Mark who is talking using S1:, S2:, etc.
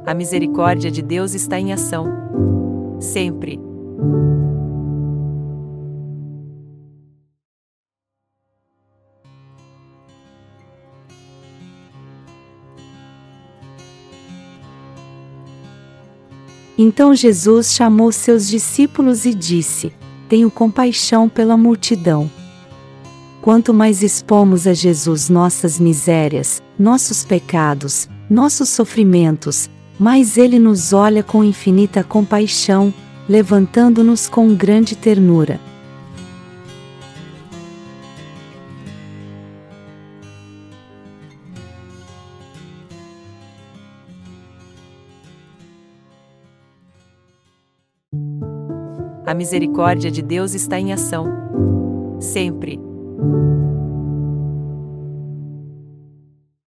S1: A misericórdia de Deus está em ação. Sempre.
S2: Então Jesus chamou seus discípulos e disse: Tenho compaixão pela multidão. Quanto mais expomos a Jesus nossas misérias, nossos pecados, nossos sofrimentos, mais Ele nos olha com infinita compaixão, levantando-nos com grande ternura.
S1: A misericórdia de Deus está em ação. Sempre.